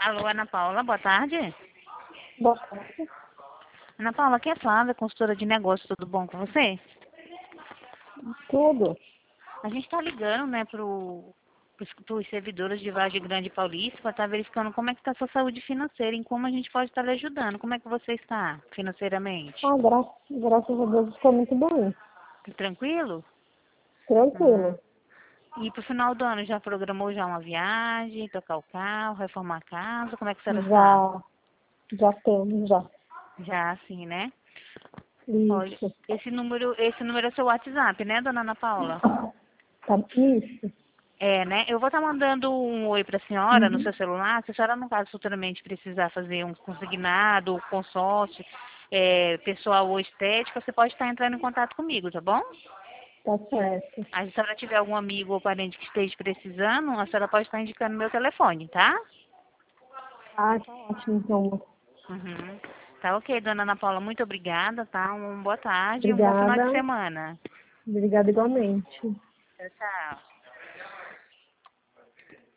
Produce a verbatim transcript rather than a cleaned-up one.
Alô, Ana Paula, boa tarde. Boa tarde. Ana Paula, aqui é Flávia, consultora de negócios, tudo bom com você? Tudo. A gente está ligando, né, para os servidores de Vargem Grande Paulista para estar verificando como é que está a sua saúde financeira e como a gente pode estar lhe ajudando. Como é que você está financeiramente? Ah, gra graças a Deus estou muito bem. Tranquilo? Tranquilo. Hum. E para o final do ano, já programou já uma viagem, tocar o carro, reformar a casa? Como é que a senhora está? Já, já temos, já. Já assim, né? Olha, Isso. esse número, esse número é seu WhatsApp, né, dona Ana Paula? Tá, isso. É, né? Eu vou estar mandando um oi para a senhora no Uhum. seu celular. Se a senhora, no caso, futuramente precisar fazer um consignado, consórcio, é, pessoal ou estética, você pode estar entrando em contato comigo, tá bom? Tá certo. Aí, se a senhora tiver algum amigo ou parente que esteja precisando, a senhora pode estar indicando meu telefone, tá? Ah, tá ótimo, então. Uhum. Tá ok, dona Ana Paula. Muito obrigada, tá? Uma boa tarde e um bom final de Obrigada. semana. Obrigada igualmente. Tchau, tchau.